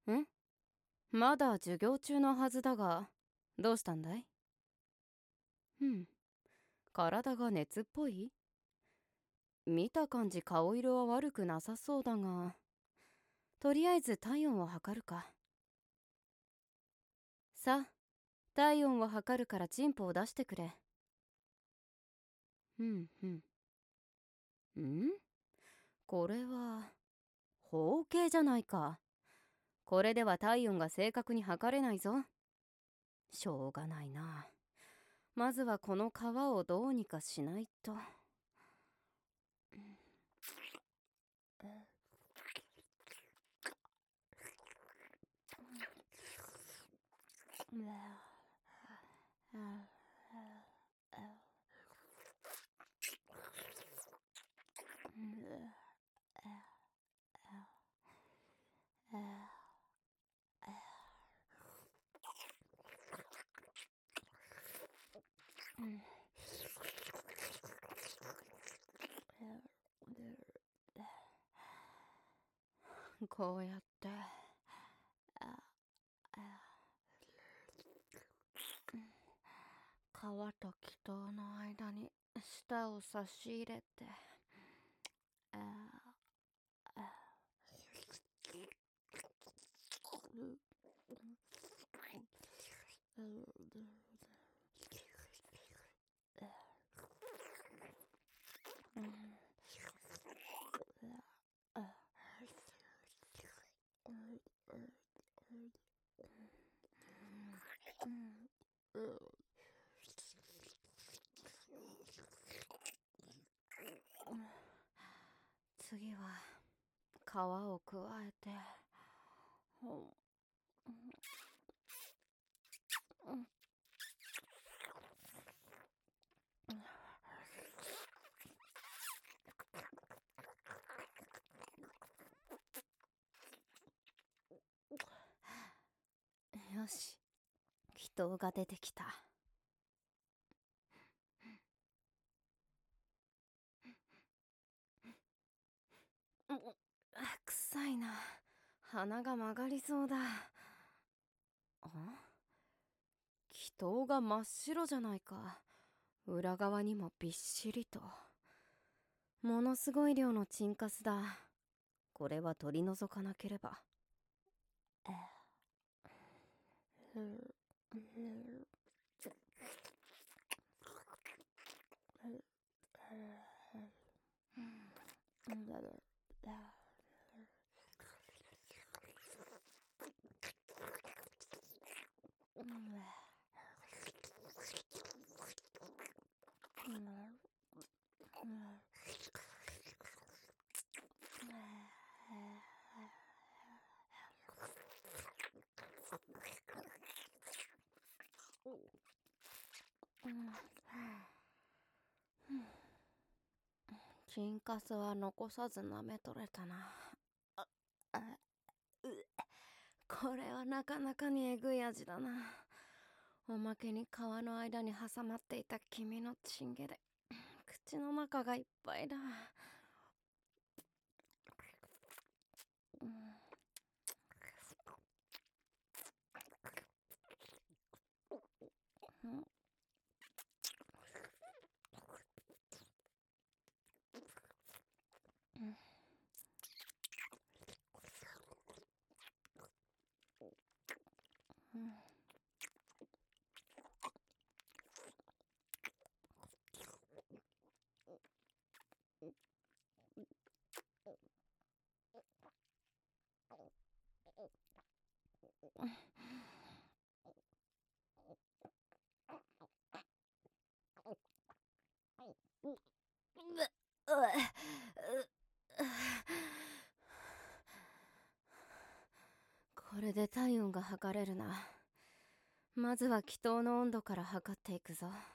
ん？まだ授業中のはずだが、どうしたんだい？体が熱っぽい？見た感じ顔色は悪くなさそうだが、とりあえず体温を測るか。さあ、体温を測るからチンポを出してくれ。これは包茎じゃないか。これでは体温が正確に測れないぞ。しょうがないな。まずはこの皮をどうにかしないと。こうやって皮と気筒の間に舌を差し入れて次は皮を加えてよし、気筒が出てきた。臭いな。鼻が曲がりそうだ。気筒が真っ白じゃないか。裏側にもびっしりと。ものすごい量のチンカスだ。これは取り除かなければ。チンカスは残さず舐めとれたな。これはなかなかにえぐい味だな。おまけに皮の間に挟まっていた君のチンゲで口の中がいっぱいだ。これで体温が測れるな。まずは気筒の温度から測っていくぞ。